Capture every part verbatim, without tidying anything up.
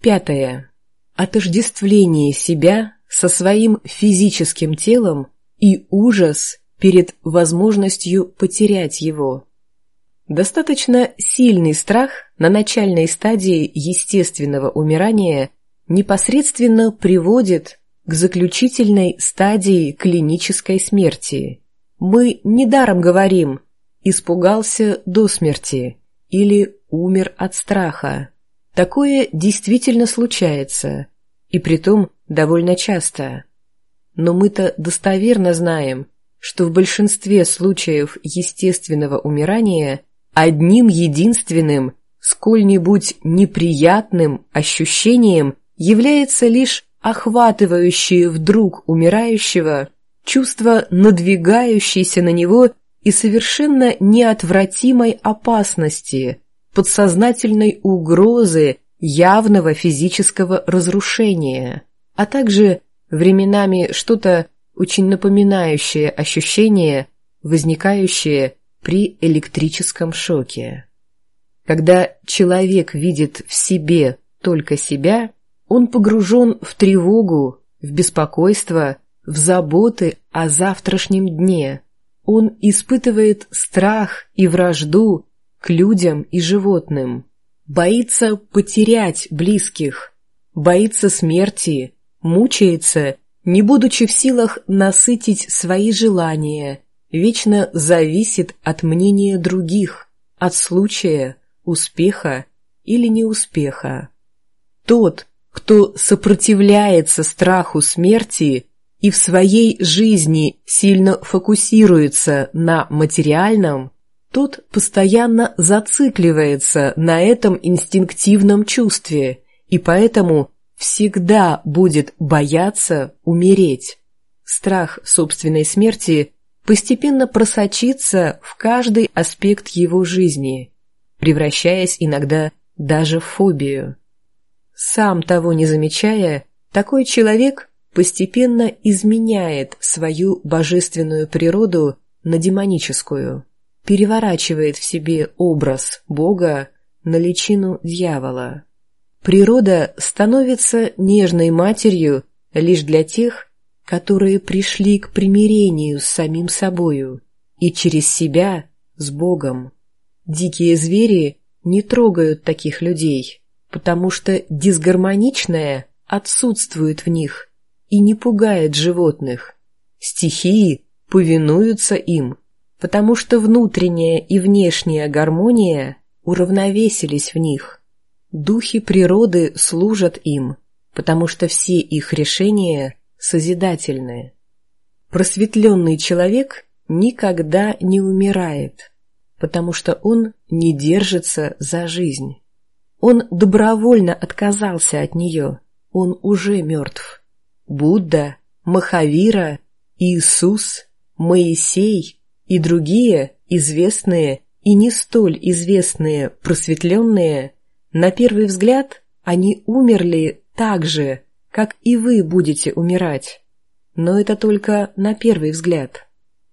Пятое. Отождествление себя со своим физическим телом и ужас перед возможностью потерять его. Достаточно сильный страх на начальной стадии естественного умирания непосредственно приводит к заключительной стадии клинической смерти. Мы недаром говорим «испугался до смерти» или «умер от страха». Такое действительно случается, и притом довольно часто. Но мы-то достоверно знаем, что в большинстве случаев естественного умирания одним единственным, сколь-нибудь неприятным ощущением является лишь охватывающее вдруг умирающего чувство надвигающейся на него и совершенно неотвратимой опасности, подсознательной угрозы явного физического разрушения, а также временами что-то очень напоминающее ощущение, возникающее при электрическом шоке. Когда человек видит в себе только себя, он погружен в тревогу, в беспокойство, в заботы о завтрашнем дне. Он испытывает страх и вражду к людям и животным, боится потерять близких, боится смерти, мучается, не будучи в силах насытить свои желания, вечно зависит от мнения других, от случая, успеха или неуспеха. Тот, кто сопротивляется страху смерти и в своей жизни сильно фокусируется на материальном, тот постоянно зацикливается на этом инстинктивном чувстве и поэтому всегда будет бояться умереть. Страх собственной смерти постепенно просочится в каждый аспект его жизни, превращаясь иногда даже в фобию. Сам того не замечая, такой человек постепенно изменяет свою божественную природу на демоническую, переворачивает в себе образ Бога на личину дьявола. Природа становится нежной матерью лишь для тех, которые пришли к примирению с самим собою и через себя с Богом. Дикие звери не трогают таких людей, потому что дисгармоничное отсутствует в них и не пугает животных. Стихии повинуются им, потому что внутренняя и внешняя гармония уравновесились в них. Духи природы служат им, потому что все их решения созидательны. Просветленный человек никогда не умирает, потому что он не держится за жизнь. Он добровольно отказался от нее, он уже мертв. Будда, Махавира, Иисус, Моисей и другие известные и не столь известные просветленные, на первый взгляд, они умерли так же, как и вы будете умирать. Но это только на первый взгляд.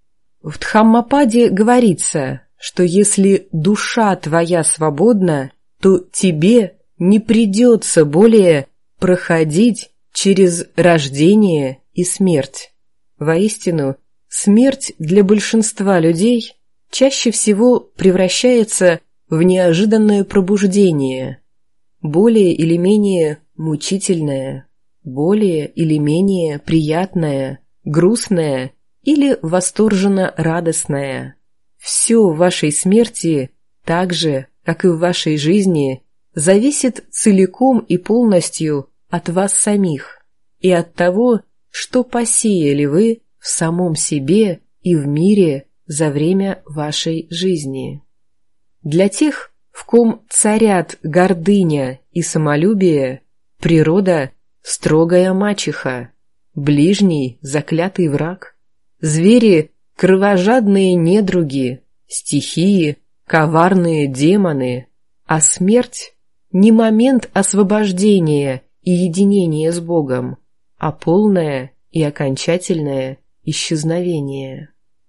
В Дхаммападе говорится, что если душа твоя свободна, то тебе не придется более проходить через рождение и смерть. Воистину, смерть для большинства людей чаще всего превращается в неожиданное пробуждение, более или менее мучительное, более или менее приятное, грустное или восторженно радостное. Все в вашей смерти, так же, как и в вашей жизни, зависит целиком и полностью от вас самих и от того, что посеяли вы в самом себе и в мире за время вашей жизни. Для тех, в ком царят гордыня и самолюбие, природа – строгая мачеха, ближний – заклятый враг, звери – кровожадные недруги, стихии – коварные демоны, а смерть – не момент освобождения и единения с Богом, а полное и окончательное исчезновение.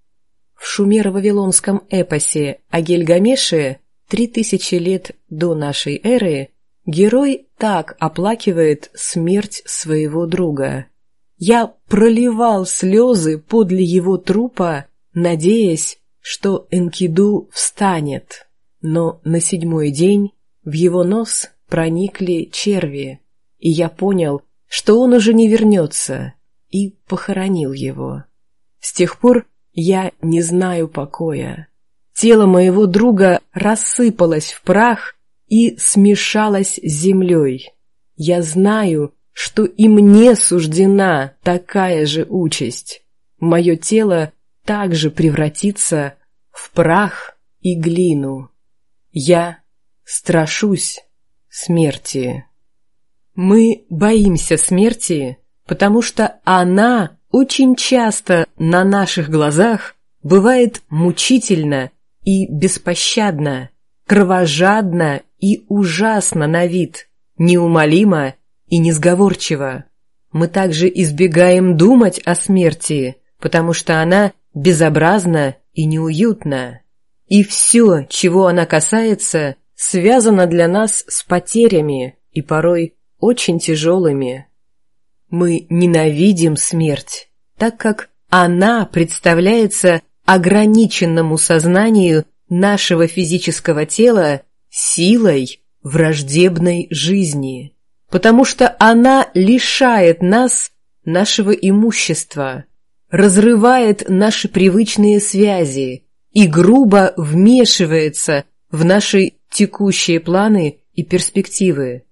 В шумеро-вавилонском эпосе о Гильгамеше три тысячи лет до нашей эры Герой так оплакивает смерть своего друга. Я проливал слезы подле его трупа, надеясь, что Энкиду встанет. Но на седьмой день в его нос проникли черви, и я понял, что он уже не вернется, и похоронил его. С тех пор я не знаю покоя. Тело моего друга рассыпалось в прах и смешалось с землей. Я знаю, что и мне суждена такая же участь. Мое тело также превратится в прах и глину. Я страшусь смерти. Мы боимся смерти, потому что она очень часто на наших глазах бывает мучительно и беспощадно, кровожадно и ужасно на вид, неумолимо и несговорчиво. Мы также избегаем думать о смерти, потому что она безобразна и неуютна. И все, чего она касается, связано для нас с потерями и порой очень тяжелыми. Мы ненавидим смерть, так как она представляется ограниченному сознанию нашего физического тела силой враждебной жизни, потому что она лишает нас нашего имущества, разрывает наши привычные связи и грубо вмешивается в наши текущие планы и перспективы.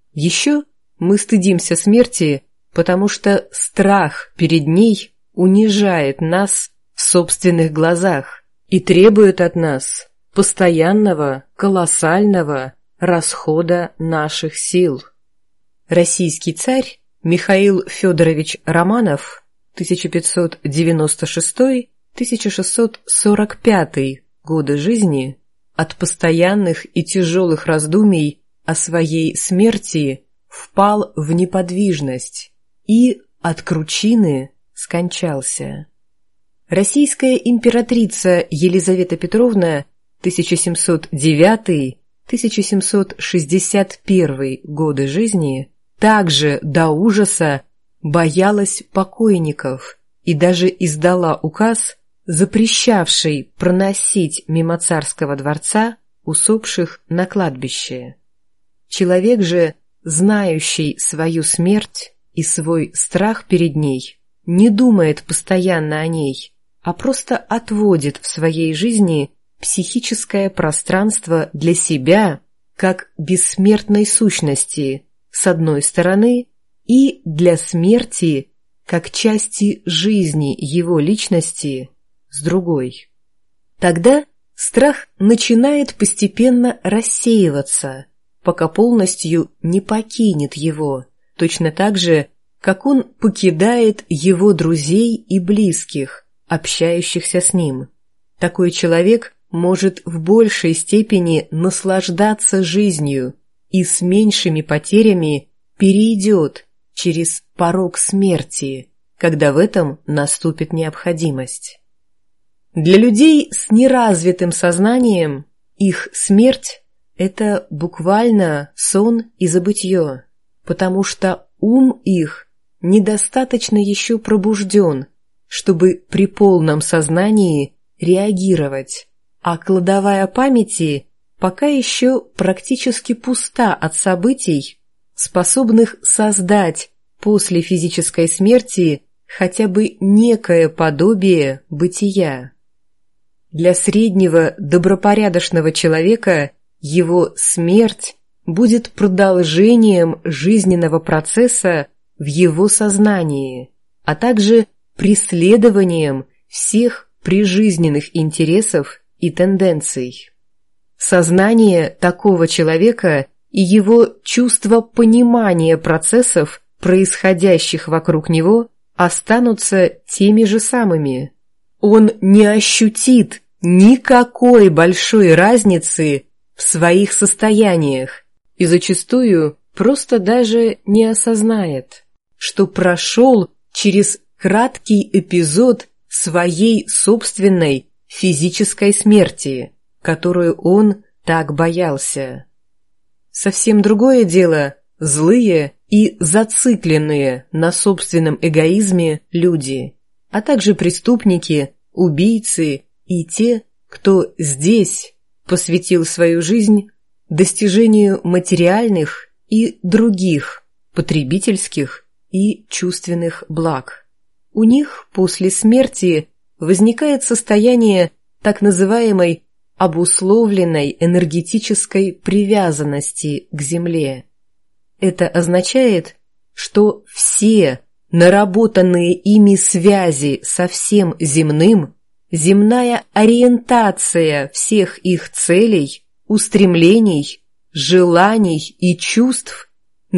Еще мы стыдимся смерти, потому что страх перед ней унижает нас в собственных глазах и требует от нас постоянного, колоссального расхода наших сил. Российский царь Михаил Федорович Романов тысяча пятьсот девяносто шестой — тысяча шестьсот сорок пятый годы жизни от постоянных и тяжелых раздумий о своей смерти впал в неподвижность и от кручины скончался. Российская императрица Елизавета Петровна тысяча семьсот девятый — тысяча семьсот шестьдесят первый годы жизни также до ужаса боялась покойников и даже издала указ, запрещавший проносить мимо царского дворца усопших на кладбище. Человек же, знающий свою смерть и свой страх перед ней, не думает постоянно о ней, а просто отводит в своей жизни психическое пространство для себя как бессмертной сущности, с одной стороны, и для смерти как части жизни его личности, с другой. Тогда страх начинает постепенно рассеиваться, пока полностью не покинет его, точно так же, как он покидает его друзей и близких, общающихся с ним. Такой человек может в большей степени наслаждаться жизнью и с меньшими потерями перейдет через порог смерти, когда в этом наступит необходимость. Для людей с неразвитым сознанием их смерть – это буквально сон и забытье, потому что ум их недостаточно еще пробужден, чтобы при полном сознании реагировать, а кладовая памяти пока еще практически пуста от событий, способных создать после физической смерти хотя бы некое подобие бытия. Для среднего добропорядочного человека его смерть будет продолжением жизненного процесса в его сознании, а также преследованием всех прижизненных интересов и тенденций. Сознание такого человека и его чувство понимания процессов, происходящих вокруг него, останутся теми же самыми. Он не ощутит никакой большой разницы в своих состояниях и зачастую просто даже не осознает, что прошел через краткий эпизод своей собственной физической смерти, которую он так боялся. Совсем другое дело – злые и зацикленные на собственном эгоизме люди, а также преступники, убийцы и те, кто здесь посвятил свою жизнь достижению материальных и других потребительских и чувственных благ. У них после смерти возникает состояние так называемой обусловленной энергетической привязанности к Земле. Это означает, что все наработанные ими связи со всем земным, земная ориентация всех их целей, устремлений, желаний и чувств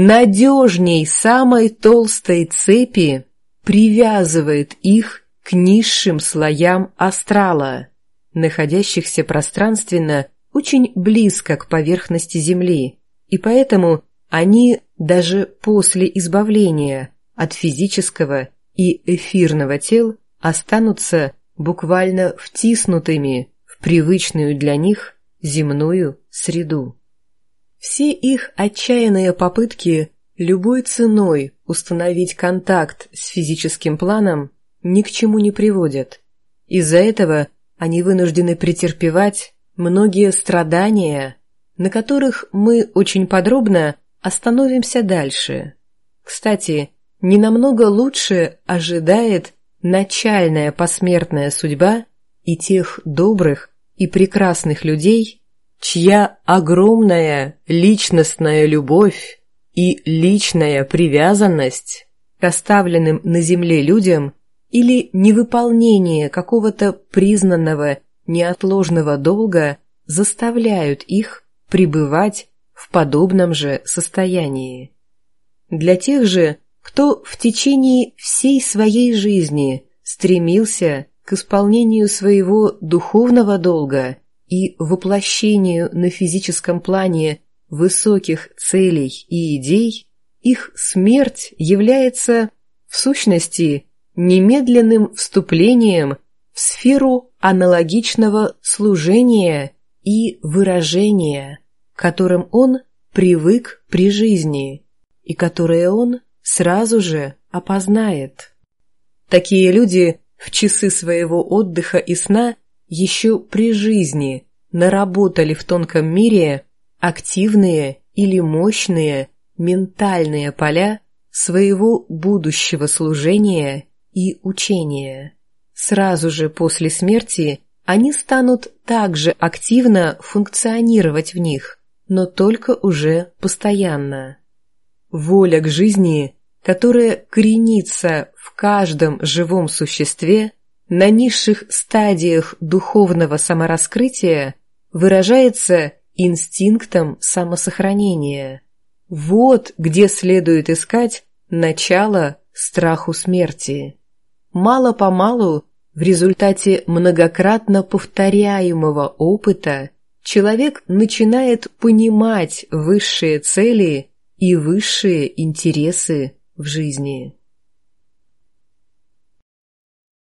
надежней самой толстой цепи привязывает их к низшим слоям астрала, находящихся пространственно очень близко к поверхности Земли, и поэтому они даже после избавления от физического и эфирного тел останутся буквально втиснутыми в привычную для них земную среду. Все их отчаянные попытки любой ценой установить контакт с физическим планом ни к чему не приводят. Из-за этого они вынуждены претерпевать многие страдания, на которых мы очень подробно остановимся дальше. Кстати, не намного лучше ожидает начальная посмертная судьба и тех добрых и прекрасных людей, чья огромная личностная любовь и личная привязанность к оставленным на земле людям или невыполнение какого-то признанного неотложного долга заставляют их пребывать в подобном же состоянии. Для тех же, кто в течение всей своей жизни стремился к исполнению своего духовного долга и воплощению на физическом плане высоких целей и идей, их смерть является, в сущности, немедленным вступлением в сферу аналогичного служения и выражения, к которым он привык при жизни и которые он сразу же опознает. Такие люди в часы своего отдыха и сна еще при жизни наработали в тонком мире активные или мощные ментальные поля своего будущего служения и учения. Сразу же после смерти они станут также активно функционировать в них, но только уже постоянно. Воля к жизни, которая коренится в каждом живом существе, на низших стадиях духовного самораскрытия выражается инстинктом самосохранения. Вот где следует искать начало страху смерти. Мало-помалу, в результате многократно повторяемого опыта, человек начинает понимать высшие цели и высшие интересы в жизни.